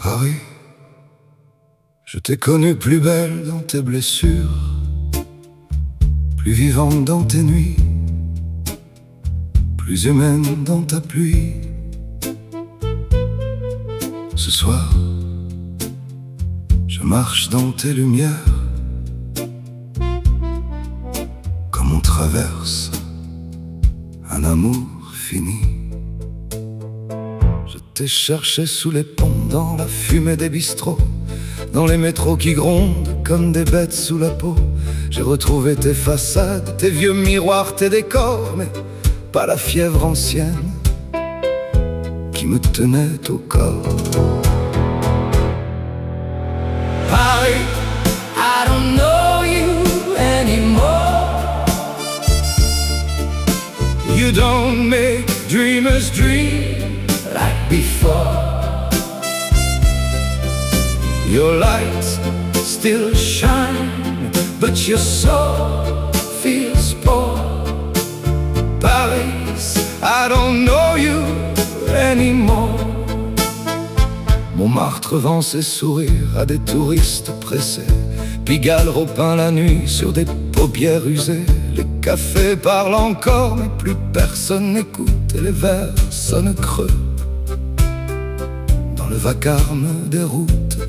Paris, je t'ai connue plus belle dans tes blessures, plus vivante dans tes nuits, plus humaine dans ta pluie. Ce soir, je marche dans tes lumières, comme on traverse un amour fini. Je t'ai cherché sous les ponts, dans la fumée des bistrots, dans les métros qui grondent comme des bêtes sous la peau. J'ai retrouvé tes façades, tes vieux miroirs, tes décors, mais pas la fièvre ancienne qui me tenait au corps. Paris, I don't know you anymore. You don't make dreamers dream like before. Your lights still shine, but your soul feels poor. Paris, I don't know you anymore. Montmartre vend ses sourires à des touristes pressés. Pigalle repeint la nuit sur des paupières usées. Les cafés parlent encore, mais plus personne n'écoute, et les verres sonnent creux dans le vacarme des routes.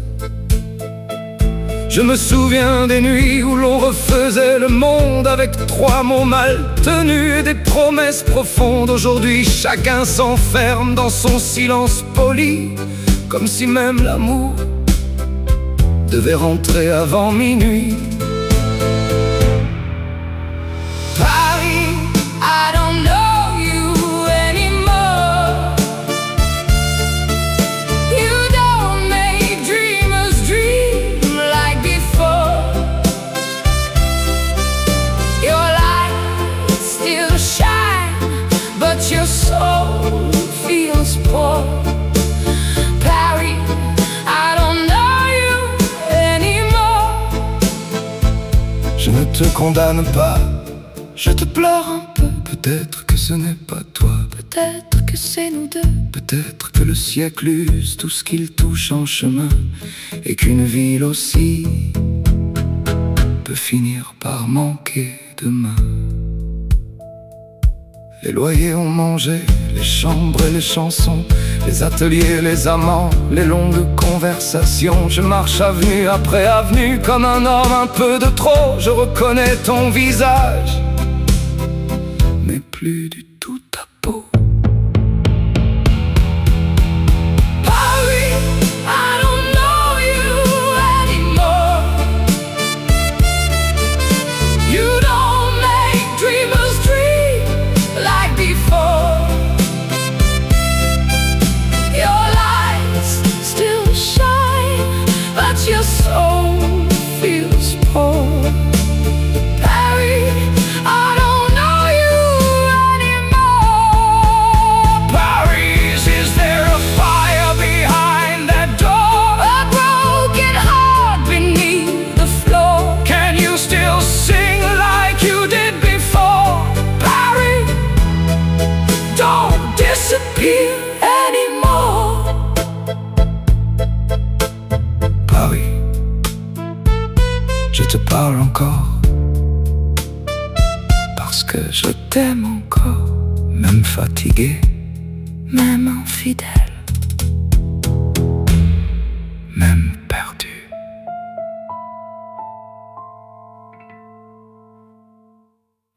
Je me souviens des nuits où l'on refaisait le monde avec 3 mots mal tenus et des promesses profondes. Aujourd'hui, chacun s'enferme dans son silence poli, comme si même l'amour devait rentrer avant minuit. Paris, I don't know you anymore. You don't make dreamers dream like before. Your light still shine, but your soul feels poor. Paris, I don't know you anymore. Je ne te condamne pas, je te pleure un peu. Peut-être que ce n'est pas toi, Peut-être que c'est nous deux. peut-être que le siècle use tout ce qu'il touche en chemin, et qu'une ville aussi peut finir par manquer demain. Les loyers ont mangé les chambres et les chansons, les ateliers, les amants, les longues conversations. Je marche avenue après avenue comme un homme un peu de trop. Je reconnais ton visage, mais plus du tout ta peau. Paris, I don't know you anymore. You don't make dreamers dream like before. Your lights still shine, but your soul feels poor. Paris, I don't know you anymore. Paris, is there a fire behind that door? A broken heart beneath the floor. Can you still sing like you did before? Paris, don't disappear anymore. Paris, je te parle encore, parce que je t'aime encore, même fatigué, Même infidèle.